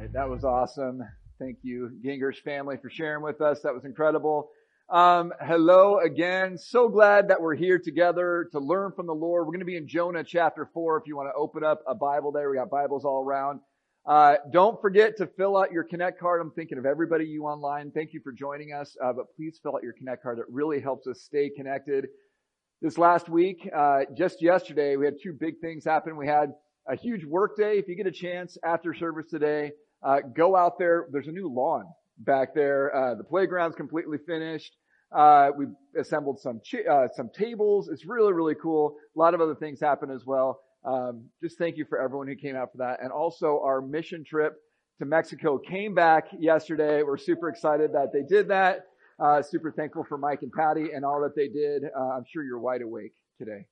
right, that was awesome. Thank you, Ginger's family, for sharing with us. That was incredible. Hello again. So glad that we're here together to learn from the Lord. We're going to be in Jonah chapter 4. If you want to open up a Bible there, we got Bibles all around. Don't forget to fill out your Connect card. I'm thinking of everybody you online. Thank you for joining us. But please fill out your Connect card. It really helps us stay connected. This last week, just yesterday, we had two big things happen. We had a huge work day. If you get a chance after service today, go out there. There's a new lawn back there. The playground's completely finished. We assembled some tables. It's really, really cool. A lot of other things happen as well. Just thank you for everyone who came out for that. And also our mission trip to Mexico came back yesterday. We're super excited that they did that. Super thankful for Mike and Patty and all that they did. I'm sure you're wide awake today.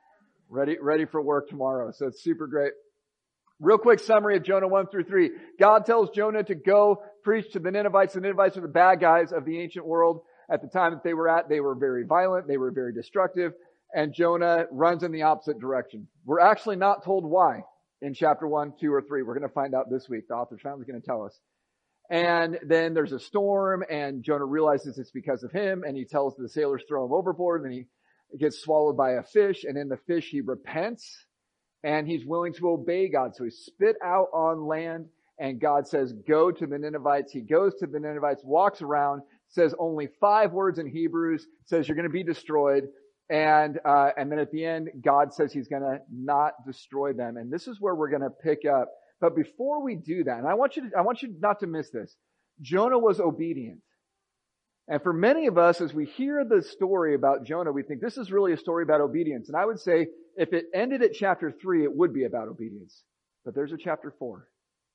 Ready for work tomorrow. So it's super great. Real quick summary of Jonah 1 through 3. God tells Jonah to go preach to the Ninevites. The Ninevites were the bad guys of the ancient world at the time that they were at. They were very violent. They were very destructive. And Jonah runs in the opposite direction. We're actually not told why in chapter 1, 2, or 3. We're going to find out this week. The author's family is going to tell us. And then there's a storm, and Jonah realizes it's because of him, and he tells the sailors throw him overboard, and he gets swallowed by a fish, and in the fish he repents, and he's willing to obey God. So he's spit out on land, and God says, go to the Ninevites. He goes to the Ninevites, walks around, says only 5 words in Hebrews, says you're going to be destroyed, and then at the end, God says he's going to not destroy them. And this is where we're going to pick up. But before we do that, and I want you not to miss this, Jonah was obedient. And for many of us, as we hear the story about Jonah, we think this is really a story about obedience. And I would say if it ended at chapter 3, it would be about obedience. But there's a chapter 4.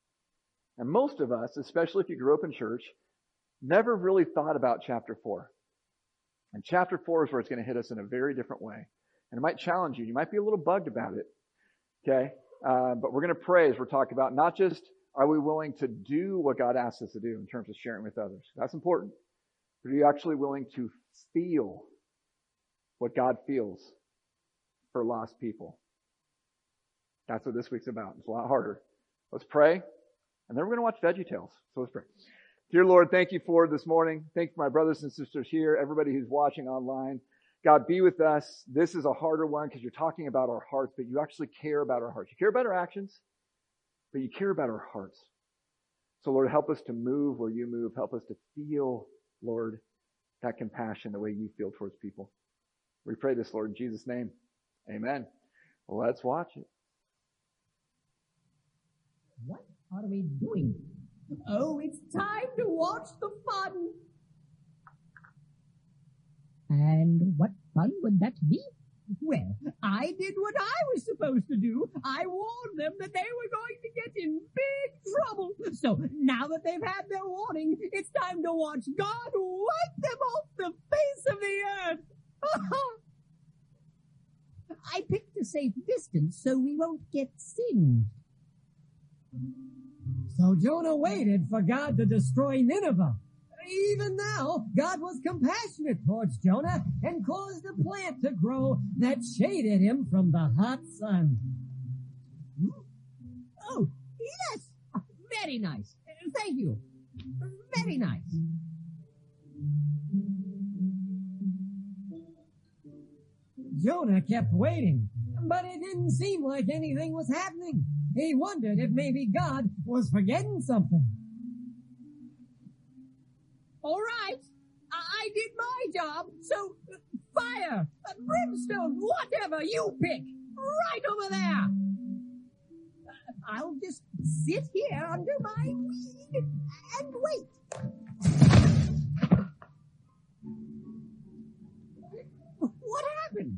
And most of us, especially if you grew up in church, never really thought about chapter 4. And chapter 4 is where it's going to hit us in a very different way. And it might challenge you. You might be a little bugged about it. Okay? But we're going to pray as we're talking about not just are we willing to do what God asks us to do in terms of sharing with others. That's important. But are you actually willing to feel what God feels for lost people? That's what this week's about. It's a lot harder. Let's pray, and then we're going to watch VeggieTales. So let's pray. Dear Lord, thank you for this morning. Thank you for my brothers and sisters here, everybody who's watching online. God, be with us. This is a harder one because you're talking about our hearts, but you actually care about our hearts. You care about our actions, but you care about our hearts. So, Lord, help us to move where you move. Help us to feel, Lord, that compassion the way you feel towards people. We pray this, Lord, in Jesus' name. Amen. Well, let's watch it. What are we doing? Oh, it's time to watch the fun. And what fun would that be? Well, I did what I was supposed to do. I warned them that they were going to get in big trouble. So now that they've had their warning, it's time to watch God wipe them off the face of the earth. I picked a safe distance so we won't get singed. So Jonah waited for God to destroy Nineveh. Even now, God was compassionate towards Jonah and caused a plant to grow that shaded him from the hot sun. Oh, yes! Very nice. Thank you. Very nice. Jonah kept waiting, but it didn't seem like anything was happening. He wondered if maybe God was forgetting something. All right, I did my job, so fire, brimstone, whatever you pick, right over there. I'll just sit here under my weed and wait. What happened?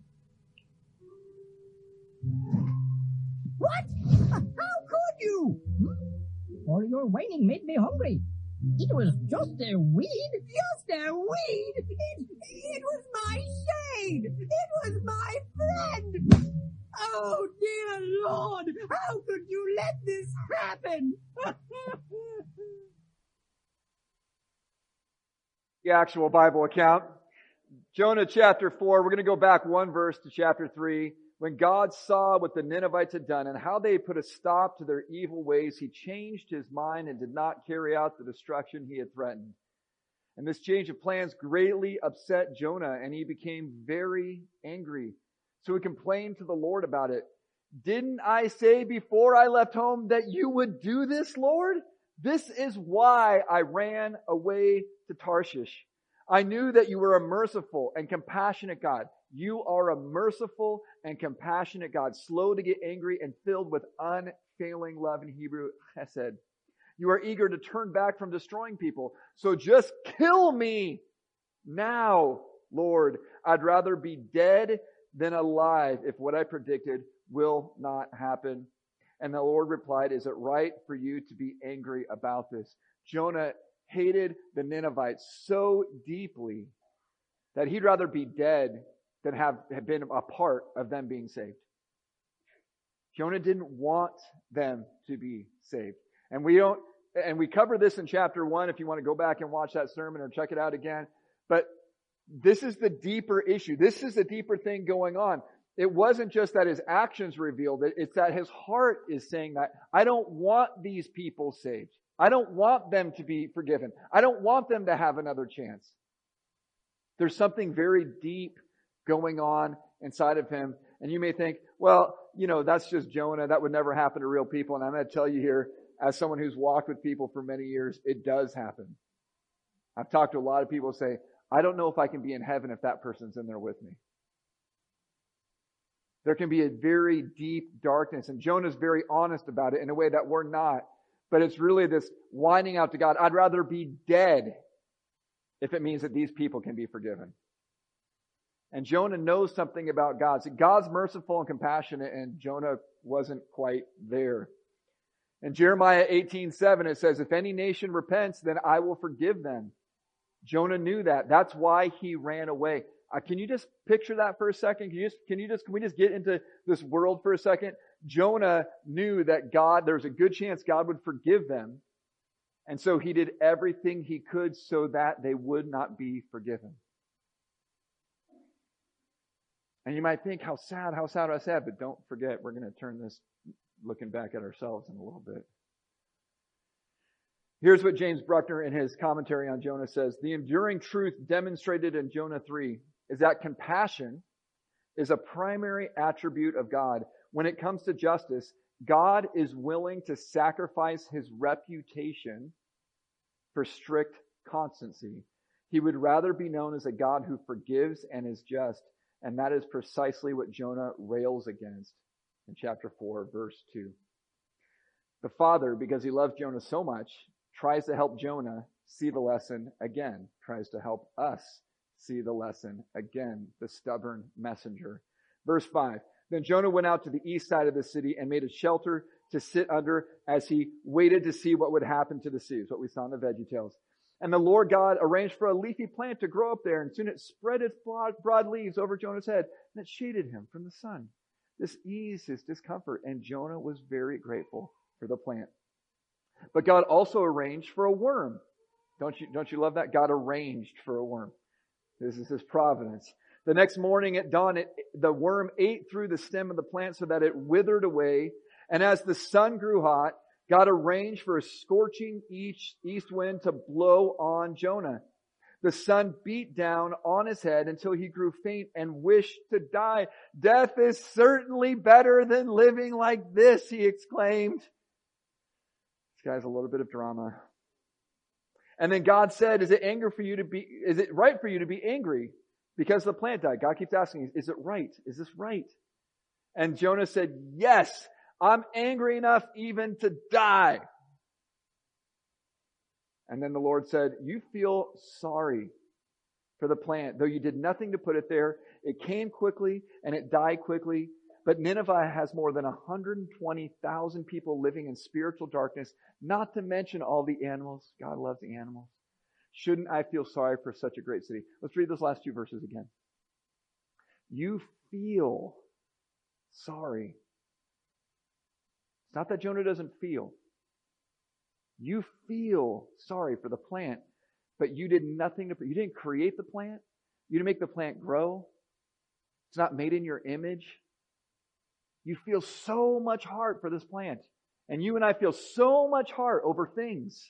What? How could you? All your waiting made me hungry. It was just a weed. Just a weed? It was my shade. It was my friend. Oh, dear Lord, how could you let this happen? The actual Bible account. Jonah chapter 4. We're going to go back one verse to chapter 3. When God saw what the Ninevites had done and how they had put a stop to their evil ways, he changed his mind and did not carry out the destruction he had threatened. And this change of plans greatly upset Jonah, and he became very angry. So he complained to the Lord about it. Didn't I say before I left home that you would do this, Lord? This is why I ran away to Tarshish. I knew that you were a merciful and compassionate God. You are a merciful and compassionate God, slow to get angry and filled with unfailing love, in Hebrew, chesed. You are eager to turn back from destroying people. So just kill me now, Lord. I'd rather be dead than alive if what I predicted will not happen. And the Lord replied, is it right for you to be angry about this? Jonah hated the Ninevites so deeply that he'd rather be dead than have been a part of them being saved. Jonah didn't want them to be saved. And we cover this in chapter 1 if you want to go back and watch that sermon or check it out again. But this is the deeper issue. This is the deeper thing going on. It wasn't just that his actions revealed it. It's that his heart is saying that I don't want these people saved. I don't want them to be forgiven. I don't want them to have another chance. There's something very deep going on inside of him. And you may think, well, that's just Jonah. That would never happen to real people. And I'm going to tell you here, as someone who's walked with people for many years, it does happen. I've talked to a lot of people who say, I don't know if I can be in heaven if that person's in there with me. There can be a very deep darkness, and Jonah's very honest about it in a way that we're not. But it's really this whining out to God, I'd rather be dead if it means that these people can be forgiven. And Jonah knows something about God. See, God's merciful and compassionate, and Jonah wasn't quite there. In Jeremiah 18:7, it says, if any nation repents, then I will forgive them. Jonah knew that. That's why he ran away. Can you just picture that for a second? Can we just get into this world for a second? Jonah knew that there was a good chance God would forgive them. And so he did everything he could so that they would not be forgiven. And you might think, how sad, but don't forget, we're going to turn this looking back at ourselves in a little bit. Here's what James Bruckner in his commentary on Jonah says. The enduring truth demonstrated in Jonah 3 is that compassion is a primary attribute of God. When it comes to justice, God is willing to sacrifice his reputation for strict constancy. He would rather be known as a God who forgives and is just, and that is precisely what Jonah rails against in chapter 4, verse 2. The Father, because he loves Jonah so much, tries to help Jonah see the lesson again, tries to help us see the lesson again, the stubborn messenger. Verse 5, then Jonah went out to the east side of the city and made a shelter to sit under as he waited to see what would happen to the sea. It's what we saw in the VeggieTales. And the Lord God arranged for a leafy plant to grow up there, and soon it spread its broad leaves over Jonah's head, and it shaded him from the sun. This eased his discomfort, and Jonah was very grateful for the plant. But God also arranged for a worm. Don't you love that? God arranged for a worm. This is his providence. The next morning at dawn, the worm ate through the stem of the plant so that it withered away. And as the sun grew hot, God arranged for a scorching east wind to blow on Jonah. The sun beat down on his head until he grew faint and wished to die. Death is certainly better than living like this, he exclaimed. This guy's a little bit of drama. And then God said, is it right for you to be angry because the plant died? God keeps asking, is it right? Is this right? And Jonah said, yes, I'm angry enough even to die. And then the Lord said, you feel sorry for the plant, though you did nothing to put it there. It came quickly and it died quickly. But Nineveh has more than 120,000 people living in spiritual darkness, not to mention all the animals. God loves the animals. Shouldn't I feel sorry for such a great city? Let's read those last two verses again. You feel sorry. It's not that Jonah doesn't feel. You feel sorry for the plant, but you did nothing you didn't create the plant. You didn't make the plant grow. It's not made in your image. You feel so much heart for this plant. And you and I feel so much heart over things.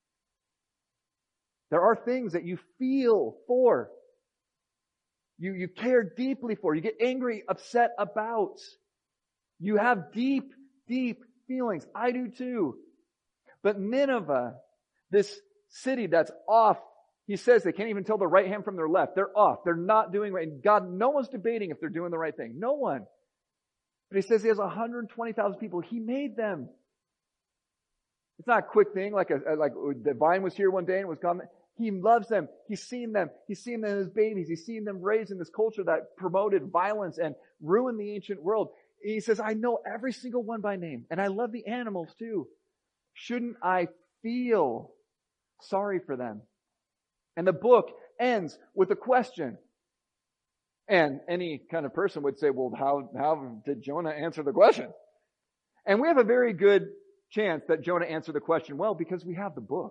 There are things that you feel for. You care deeply for. You get angry, upset about. You have deep, deep feelings. I do too. But Nineveh, this city that's off, he says they can't even tell their right hand from their left. They're off. They're not doing right. And God, no one's debating if they're doing the right thing. No one. But he says he has 120,000 people. He made them. It's not a quick thing like the vine was here one day and was gone. He loves them. He's seen them. He's seen them as babies. He's seen them raised in this culture that promoted violence and ruined the ancient world. He says, I know every single one by name. And I love the animals too. Shouldn't I feel sorry for them? And the book ends with a question. And any kind of person would say, well, how did Jonah answer the question? And we have a very good chance that Jonah answered the question well because we have the book.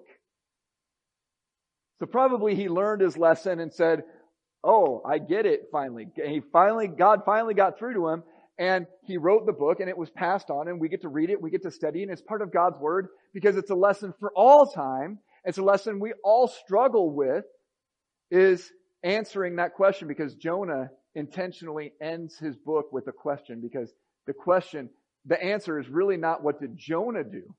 So probably he learned his lesson and said, oh, I get it finally. God finally got through to him and he wrote the book and it was passed on and we get to read it, we get to study it, and it's part of God's word because it's a lesson for all time. It's a lesson we all struggle with, is answering that question, because Jonah intentionally ends his book with a question, because the answer is really not what did Jonah do?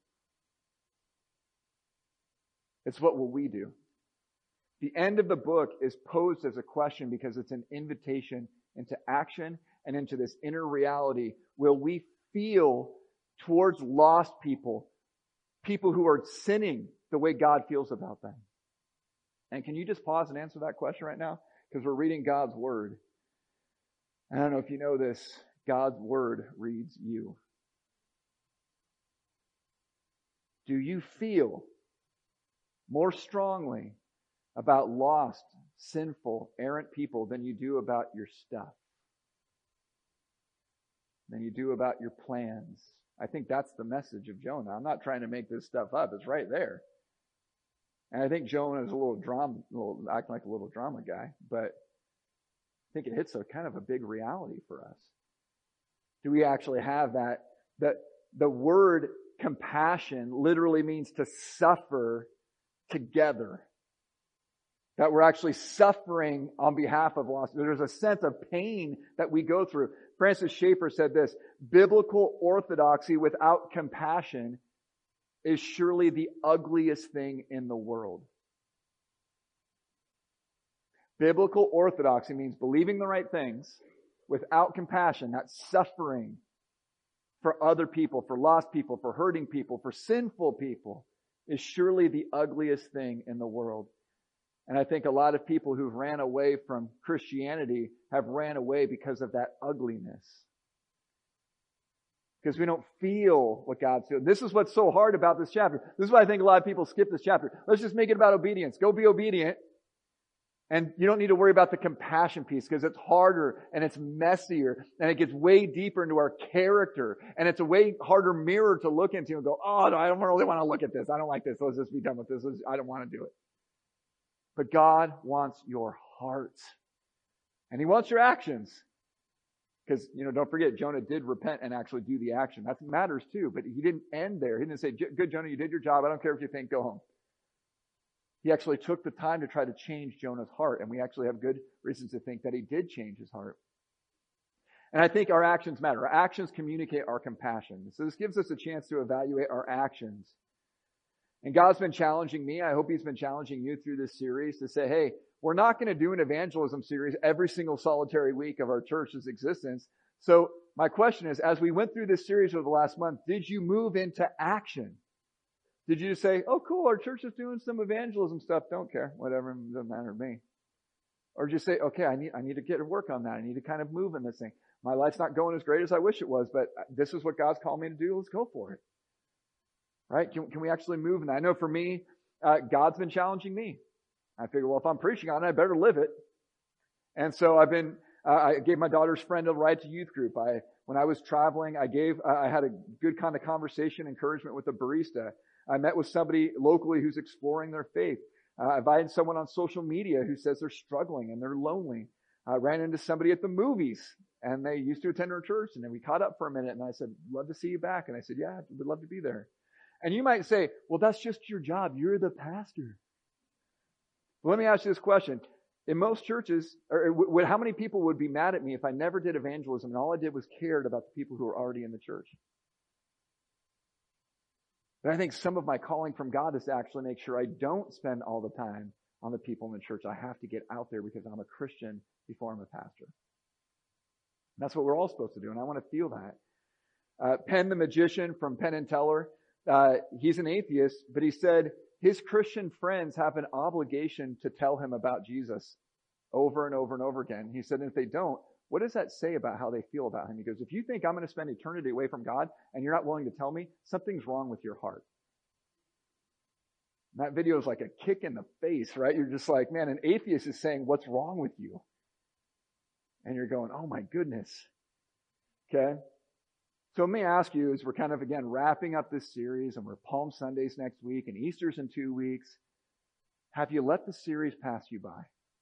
It's what will we do? The end of the book is posed as a question because it's an invitation into action and into this inner reality. Will we feel towards lost people, people who are sinning, the way God feels about them? And can you just pause and answer that question right now? Because we're reading God's word. I don't know if you know this, God's word reads you. Do you feel more strongly about lost, sinful, errant people than you do about your stuff? Than you do about your plans? I think that's the message of Jonah. I'm not trying to make this stuff up. It's right there. And I think Jonah is acting like a little drama guy, but I think it hits a kind of a big reality for us. Do we actually have that? The word compassion literally means to suffer together. That we're actually suffering on behalf of lost. There's a sense of pain that we go through. Francis Schaeffer said this: biblical orthodoxy without compassion is surely the ugliest thing in the world. Biblical orthodoxy means believing the right things without compassion, that suffering for other people, for lost people, for hurting people, for sinful people, is surely the ugliest thing in the world. And I think a lot of people who've ran away from Christianity have ran away because of that ugliness. Because we don't feel what God's doing. This is what's so hard about this chapter. This is why I think a lot of people skip this chapter. Let's just make it about obedience. Go be obedient. And you don't need to worry about the compassion piece because it's harder and it's messier and it gets way deeper into our character. And it's a way harder mirror to look into and go, oh, no, I don't really want to look at this. I don't like this. Let's just be done with this. I don't want to do it. But God wants your heart. And He wants your actions. Because, don't forget, Jonah did repent and actually do the action. That matters too. But he didn't end there. He didn't say, good, Jonah, you did your job. I don't care what you think. Go home. He actually took the time to try to change Jonah's heart. And we actually have good reasons to think that he did change his heart. And I think our actions matter. Our actions communicate our compassion. So this gives us a chance to evaluate our actions. And God's been challenging me. I hope He's been challenging you through this series to say, hey, we're not going to do an evangelism series every single solitary week of our church's existence. So my question is, as we went through this series over the last month, did you move into action? Did you just say, oh, cool, our church is doing some evangelism stuff. Don't care. Whatever. It doesn't matter to me. Or just say, okay, I need to get to work on that. I need to kind of move in this thing. My life's not going as great as I wish it was, but this is what God's called me to do. Let's go for it. Right? Can we actually move in that? I know for me, God's been challenging me. I figure, well, if I'm preaching on it, I better live it. And so I gave my daughter's friend a ride to youth group. When I was traveling, I had a good kind of conversation, encouragement with a barista. I met with somebody locally who's exploring their faith. I invited someone on social media who says they're struggling and they're lonely. I ran into somebody at the movies And they used to attend our church, and then we caught up for a minute, and I said, love to see you back. And I said, yeah, we'd love to be there. And you might say, well, that's just your job. You're the pastor. Well, let me ask you this question. In most churches, how many people would be mad at me if I never did evangelism and all I did was cared about the people who are already in the church? But I think some of my calling from God is to actually make sure I don't spend all the time on the people in the church. I have to get out there because I'm a Christian before I'm a pastor. And that's what we're all supposed to do, and I want to feel that. Penn the magician from Penn and Teller, he's an atheist, but he said his Christian friends have an obligation to tell him about Jesus over and over and over again. He said, and if they don't, what does that say about how they feel about him? He goes, if you think I'm going to spend eternity away from God and you're not willing to tell me, something's wrong with your heart. And that video is like a kick in the face, right? You're just like, man, an atheist is saying, what's wrong with you? And you're going, oh my goodness. Okay? So let me ask you, as we're kind of, again, wrapping up this series, and we're Palm Sundays next week, and Easter's in 2 weeks, have you let the series pass you by?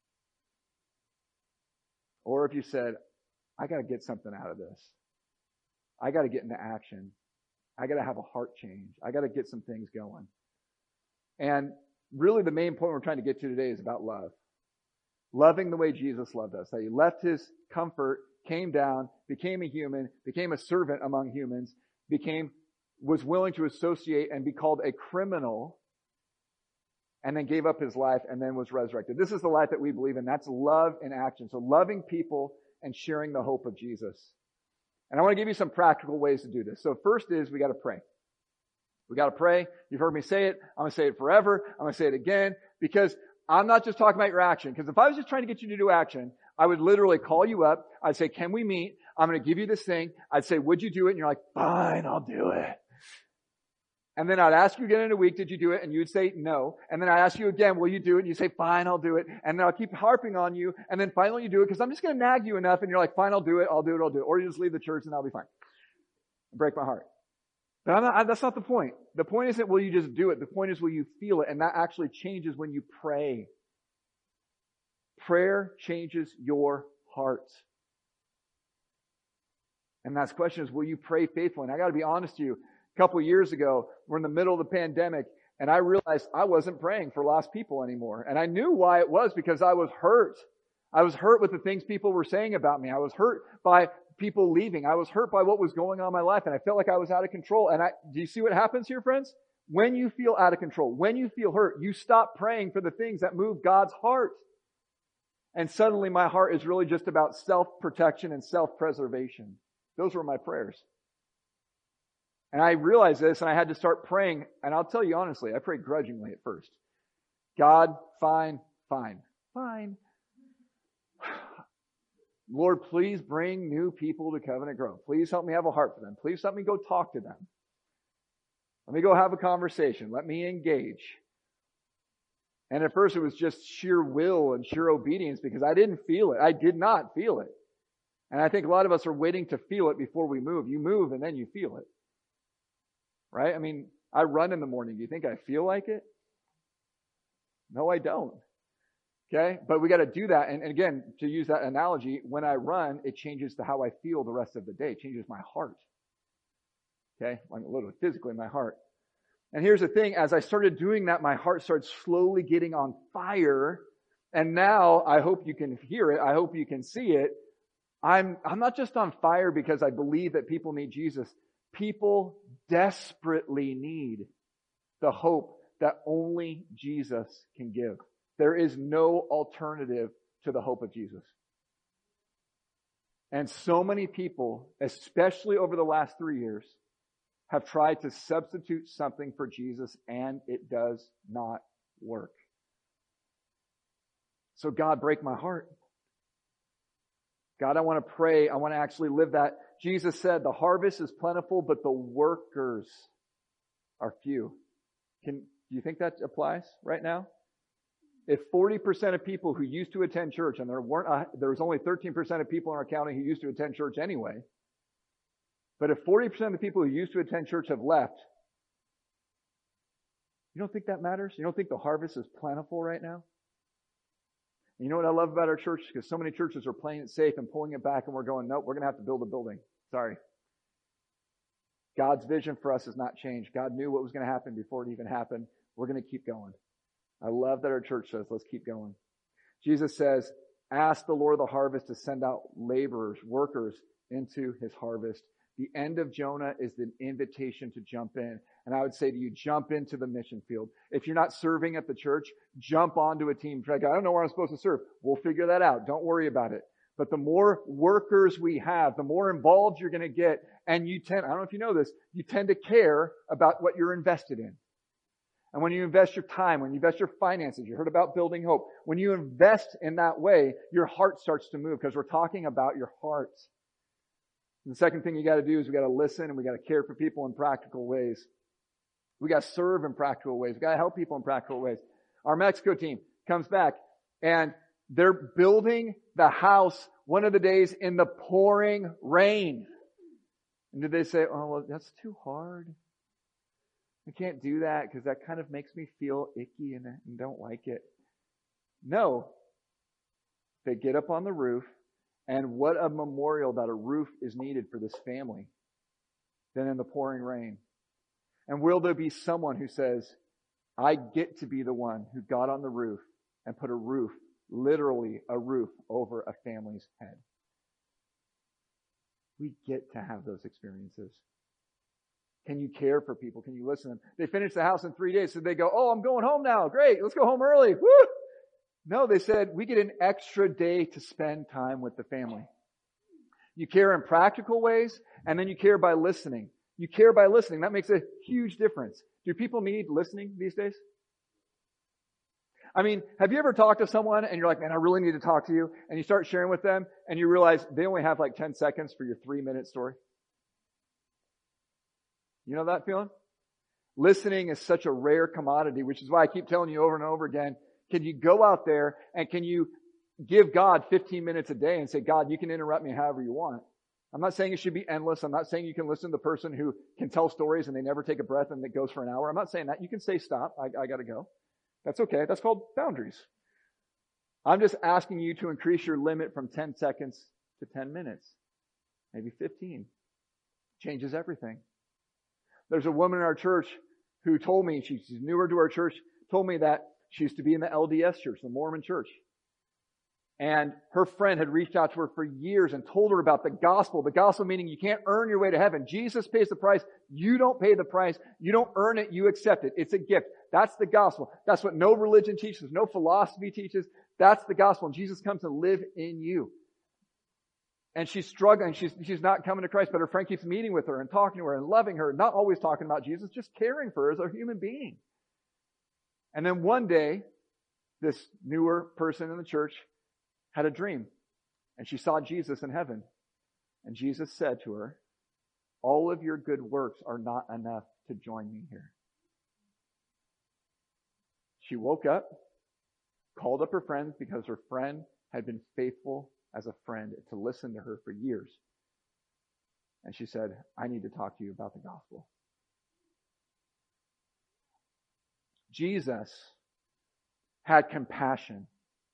Or have you said, I got to get something out of this. I got to get into action. I got to have a heart change. I got to get some things going. And really the main point we're trying to get to today is about love. Loving the way Jesus loved us. That he left his comfort, came down, became a human, became a servant among humans, was willing to associate and be called a criminal, and then gave up his life and then was resurrected. This is the life that we believe in. That's love in action. So loving people and sharing the hope of Jesus. And I want to give you some practical ways to do this. So first is we got to pray. We got to pray. You've heard me say it. I'm going to say it forever. I'm going to say it again because I'm not just talking about your action. Because if I was just trying to get you to do action, I would literally call you up. I'd say, can we meet? I'm going to give you this thing. I'd say, would you do it? And you're like, fine, I'll do it. And then I'd ask you again in a week, did you do it? And you'd say no. And then I'd ask you again, will you do it? And you say, fine, I'll do it. And then I'll keep harping on you. And then finally you do it because I'm just going to nag you enough. And you're like, fine, I'll do it. I'll do it. I'll do it. Or you just leave the church and I'll be fine. Break my heart. But that's not the point. The point isn't will you just do it. The point is will you feel it? And that actually changes when you pray. Prayer changes your heart. And that's the question is, will you pray faithfully? And I got to be honest to you. A couple of years ago, we're in the middle of the pandemic, and I realized I wasn't praying for lost people anymore. And I knew why it was because I was hurt. I was hurt with the things people were saying about me. I was hurt by people leaving. I was hurt by what was going on in my life, and I felt like I was out of control. And do you see what happens here, friends? When you feel out of control, when you feel hurt, you stop praying for the things that move God's heart. And suddenly my heart is really just about self-protection and self-preservation. Those were my prayers. And I realized this, and I had to start praying. And I'll tell you honestly, I prayed grudgingly at first. God, fine. Lord, please bring new people to Covenant Grove. Please help me have a heart for them. Please let me go talk to them. Let me go have a conversation. Let me engage. And at first it was just sheer will and sheer obedience because I didn't feel it. I did not feel it. And I think a lot of us are waiting to feel it before we move. You move and then you feel it. Right? I mean, I run in the morning. Do you think I feel like it? No, I don't. Okay? But we got to do that. And again, to use that analogy, when I run, it changes to how I feel the rest of the day. It changes my heart. Okay? Like literally physically my heart. And here's the thing. As I started doing that, my heart started slowly getting on fire. And now I hope you can hear it. I hope you can see it. I'm not just on fire because I believe that people need Jesus. People desperately need the hope that only Jesus can give. There is no alternative to the hope of Jesus. And so many people, especially over the last 3 years, have tried to substitute something for Jesus, and it does not work. So God, break my heart. God, I want to pray. I want to actually live that. Jesus said, the harvest is plentiful, but the workers are few. Do you think that applies right now? If 40% of people who used to attend church, and there was only 13% of people in our county who used to attend church anyway, but if 40% of the people who used to attend church have left, you don't think that matters? You don't think the harvest is plentiful right now? You know what I love about our church? Because so many churches are playing it safe and pulling it back, and we're going, nope, we're going to have to build a building. Sorry. God's vision for us has not changed. God knew what was going to happen before it even happened. We're going to keep going. I love that our church says, let's keep going. Jesus says, ask the Lord of the harvest to send out laborers, workers into his harvest. The end of Jonah is the invitation to jump in. And I would say to you, jump into the mission field. If you're not serving at the church, jump onto a team. Like, I don't know where I'm supposed to serve. We'll figure that out. Don't worry about it. But the more workers we have, the more involved you're going to get. And I don't know if you know this, you tend to care about what you're invested in. And when you invest your time, when you invest your finances, you heard about building hope. When you invest in that way, your heart starts to move, because we're talking about your heart. And the second thing you got to do is we got to listen, and we got to care for people in practical ways. We got to serve in practical ways. We got to help people in practical ways. Our Mexico team comes back, and they're building the house one of the days in the pouring rain. And did they say, oh, well, that's too hard? I can't do that because that kind of makes me feel icky and don't like it. No. They get up on the roof, and what a memorial that a roof is needed for this family than in the pouring rain. And will there be someone who says, I get to be the one who got on the roof and put a roof, literally a roof, over a family's head? We get to have those experiences. Can you care for people? Can you listen to them? They finished the house in 3 days, so they go, oh, I'm going home now. Great, let's go home early. Woo! No, they said, we get an extra day to spend time with the family. You care in practical ways, and then you care by listening. You care by listening. That makes a huge difference. Do people need listening these days? I mean, have you ever talked to someone and you're like, man, I really need to talk to you, and you start sharing with them and you realize they only have like 10 seconds for your 3-minute story? You know that feeling? Listening is such a rare commodity, which is why I keep telling you over and over again, can you go out there and can you give God 15 minutes a day and say, God, you can interrupt me however you want. I'm not saying it should be endless. I'm not saying you can listen to the person who can tell stories and they never take a breath and it goes for an hour. I'm not saying that. You can say, stop, I gotta go. That's okay. That's called boundaries. I'm just asking you to increase your limit from 10 seconds to 10 minutes, maybe 15. Changes everything. There's a woman in our church who told me, she's newer to our church, told me that she used to be in the LDS church, the Mormon church. And her friend had reached out to her for years and told her about the gospel. The gospel meaning you can't earn your way to heaven. Jesus pays the price. You don't pay the price. You don't earn it. You accept it. It's a gift. That's the gospel. That's what no religion teaches. No philosophy teaches. That's the gospel. And Jesus comes to live in you. And she's struggling. She's not coming to Christ, but her friend keeps meeting with her and talking to her and loving her. Not always talking about Jesus, just caring for her as a human being. And then one day, this newer person in the church had a dream. And she saw Jesus in heaven. And Jesus said to her, all of your good works are not enough to join me here. She woke up, called up her friends because her friend had been faithful as a friend to listen to her for years. And she said, I need to talk to you about the gospel. Jesus had compassion.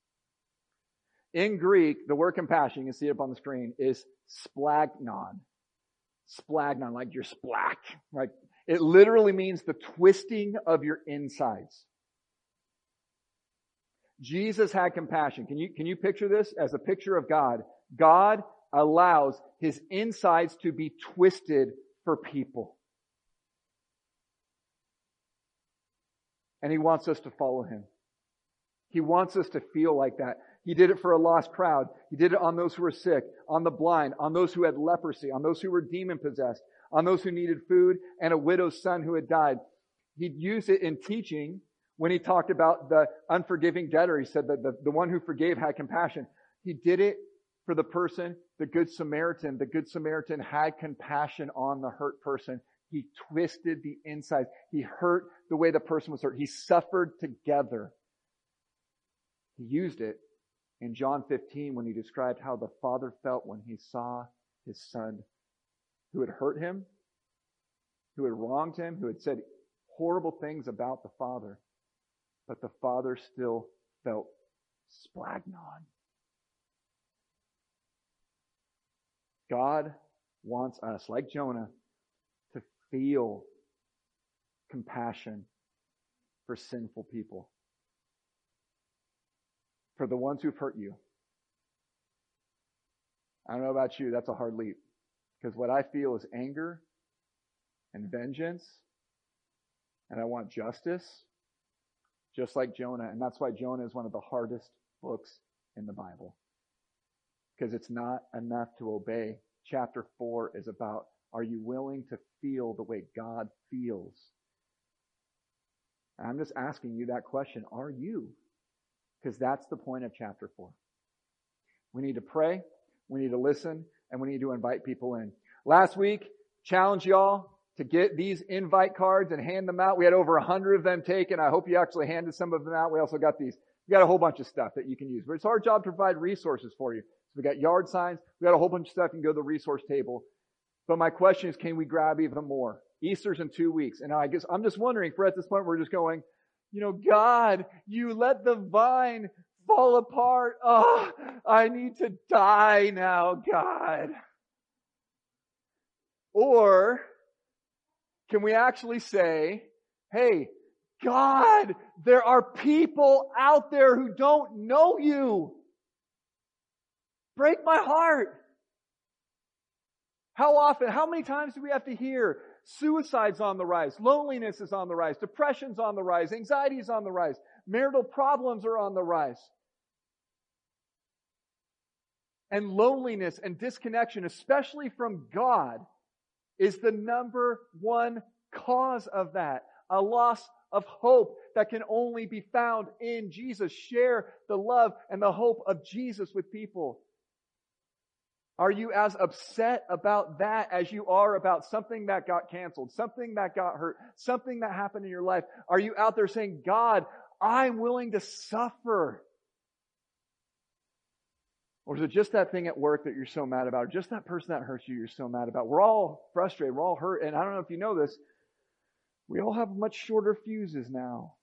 In Greek, the word compassion, you can see it up on the screen, is splagnon. Splagnon, like your splack. Like, it literally means the twisting of your insides. Jesus had compassion. Can you picture this as a picture of God? God allows his insides to be twisted for people. And he wants us to follow him. He wants us to feel like that. He did it for a lost crowd. He did it on those who were sick, on the blind, on those who had leprosy, on those who were demon-possessed, on those who needed food, and a widow's son who had died. He'd use it in teaching when he talked about the unforgiving debtor. He said that the one who forgave had compassion. He did it for the person, the Good Samaritan. The Good Samaritan had compassion on the hurt person. He twisted the insides. He hurt the way the person was hurt. He suffered together. He used it in John 15 when he described how the Father felt when he saw his son who had hurt him, who had wronged him, who had said horrible things about the Father, but the Father still felt Splagnon. God wants us, like Jonah, to feel compassion for sinful people, for the ones who've hurt you. I don't know about you, that's a hard leap. Because what I feel is anger and vengeance, and I want justice, just like Jonah. And that's why Jonah is one of the hardest books in the Bible. Because it's not enough to obey. Chapter 4 is about, are you willing to feel the way God feels? And I'm just asking you that question. Are you? Because that's the point of chapter 4. We need to pray, we need to listen, and we need to invite people in. Last week, challenge y'all to get these invite cards and hand them out. We had over 100 of them taken. I hope you actually handed some of them out. We also got these. We got a whole bunch of stuff that you can use. But it's our job to provide resources for you. So we got yard signs. We got a whole bunch of stuff. You can go to the resource table. But my question is, can we grab even more? Easter's in 2 weeks. And I guess I'm just wondering, for at this point, we're just going, God, you let the vine fall apart. Oh, I need to die now, God. Or can we actually say, hey, God, there are people out there who don't know you. Break my heart. How often, how many times do we have to hear suicide's on the rise, loneliness is on the rise, depression's on the rise, anxiety's on the rise, marital problems are on the rise. And loneliness and disconnection, especially from God, is the number one cause of that. A loss of hope that can only be found in Jesus. Share the love and the hope of Jesus with people. Are you as upset about that as you are about something that got canceled, something that got hurt, something that happened in your life? Are you out there saying, God, I'm willing to suffer? Or is it just that thing at work that you're so mad about? Or just that person that hurts you, you're so mad about? We're all frustrated. We're all hurt. And I don't know if you know this. We all have much shorter fuses now.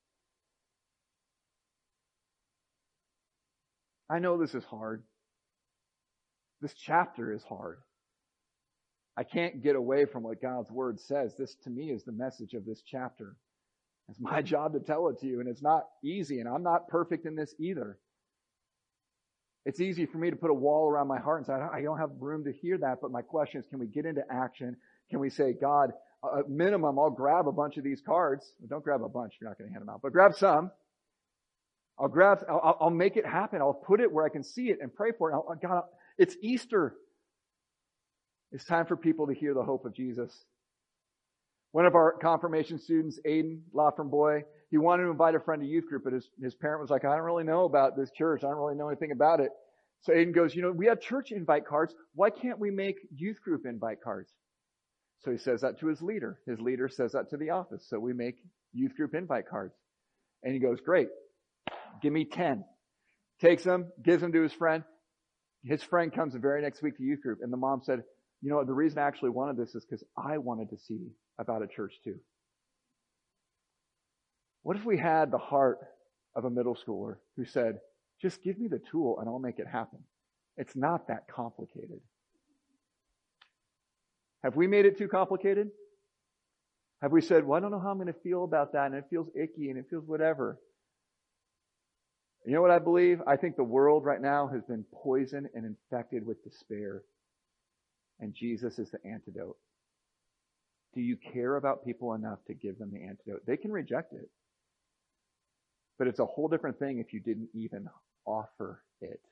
I know this is hard. This chapter is hard. I can't get away from what God's Word says. This, to me, is the message of this chapter. It's my job to tell it to you, and it's not easy, and I'm not perfect in this either. It's easy for me to put a wall around my heart and say, I don't have room to hear that, but my question is, can we get into action? Can we say, God, at minimum, I'll grab a bunch of these cards. Don't grab a bunch, you're not going to hand them out, but grab some. I'll make it happen. I'll put it where I can see it and pray for it. God, it's Easter. It's time for people to hear the hope of Jesus. One of our confirmation students, Aiden Lofram Boy, he wanted to invite a friend to youth group, but his parent was like, I don't really know about this church. I don't really know anything about it. So Aiden goes, we have church invite cards. Why can't we make youth group invite cards? So he says that to his leader. His leader says that to the office. So we make youth group invite cards. And he goes, great. Give me 10. Takes them, gives them to his friend. His friend comes the very next week to youth group. And the mom said, the reason I actually wanted this is because I wanted to see about a church too. What if we had the heart of a middle schooler who said, just give me the tool and I'll make it happen? It's not that complicated. Have we made it too complicated? Have we said, well, I don't know how I'm going to feel about that, and it feels icky, and it feels whatever? You know what I believe? I think the world right now has been poisoned and infected with despair. And Jesus is the antidote. Do you care about people enough to give them the antidote? They can reject it. But it's a whole different thing if you didn't even offer it.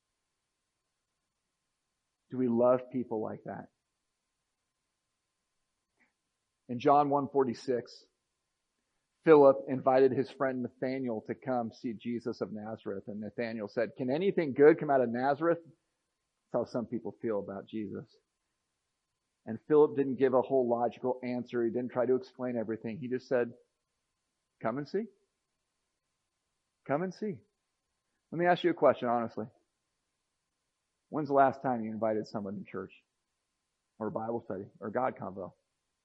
Do we love people like that? In John 1:46, Philip invited his friend Nathanael to come see Jesus of Nazareth. And Nathanael said, can anything good come out of Nazareth? That's how some people feel about Jesus. And Philip didn't give a whole logical answer. He didn't try to explain everything. He just said, come and see. Come and see. Let me ask you a question, honestly. When's the last time you invited someone to church or Bible study or God Convo?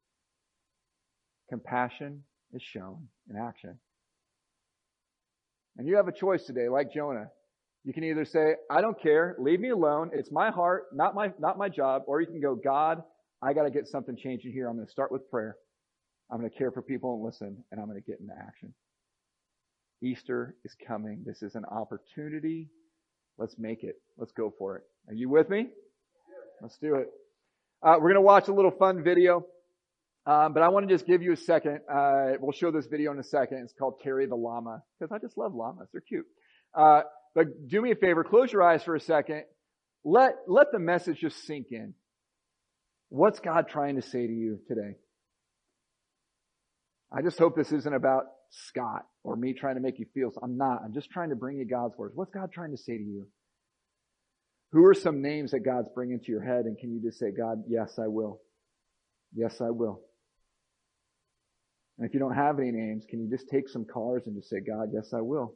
Compassion is shown in action. And you have a choice today, like Jonah. You can either say, I don't care, leave me alone, it's my heart, not my job, or you can go, God, I got to get something changing here. I'm going to start with prayer. I'm going to care for people and listen, and I'm going to get into action. Easter is coming. This is an opportunity. Let's make it. Let's go for it. Are you with me? Let's do it. We're going to watch a little fun video, but I want to just give you a second. We'll show this video in a second. It's called Terry the Llama, because I just love llamas. They're cute. But do me a favor. Close your eyes for a second. Let the message just sink in. What's God trying to say to you today? I just hope this isn't about Scott or me trying to make you feel. I'm not. I'm just trying to bring you God's words. What's God trying to say to you? Who are some names that God's bringing to your head? And can you just say, God, yes, I will. Yes, I will. And if you don't have any names, can you just take some cards and just say, God, yes, I will.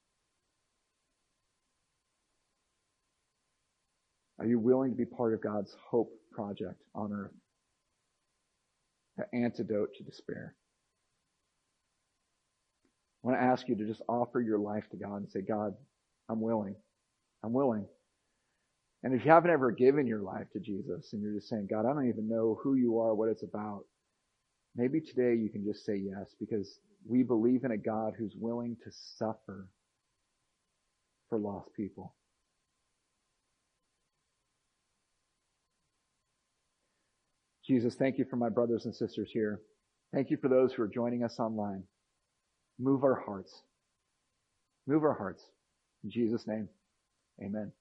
Are you willing to be part of God's hope project on earth? The antidote to despair. I want to ask you to just offer your life to God and say, God, I'm willing. I'm willing. And if you haven't ever given your life to Jesus and you're just saying, God, I don't even know who you are, what it's about, maybe today you can just say yes, because we believe in a God who's willing to suffer for lost people. Jesus, thank you for my brothers and sisters here. Thank you for those who are joining us online. Move our hearts. Move our hearts. In Jesus' name, amen.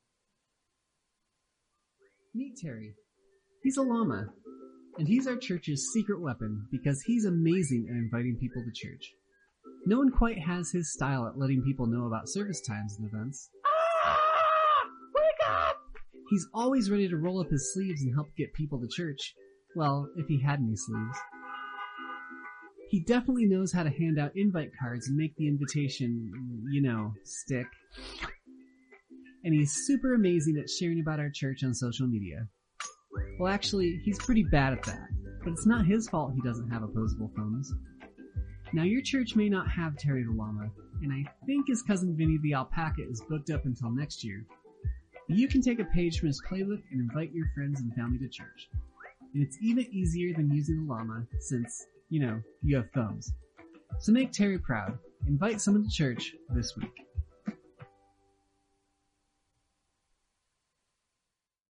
Meet Terry. He's a llama, and he's our church's secret weapon because he's amazing at inviting people to church. No one quite has his style at letting people know about service times and events. Wake up! He's always ready to roll up his sleeves and help get people to church. Well, if he had any sleeves. He definitely knows how to hand out invite cards and make the invitation, stick. And he's super amazing at sharing about our church on social media. Well, actually, he's pretty bad at that, but it's not his fault he doesn't have opposable thumbs. Now, your church may not have Terry the Llama, and I think his cousin Vinny the Alpaca is booked up until next year. But you can take a page from his playbook and invite your friends and family to church. And it's even easier than using the llama since, you have thumbs. So make Terry proud. Invite someone to church this week.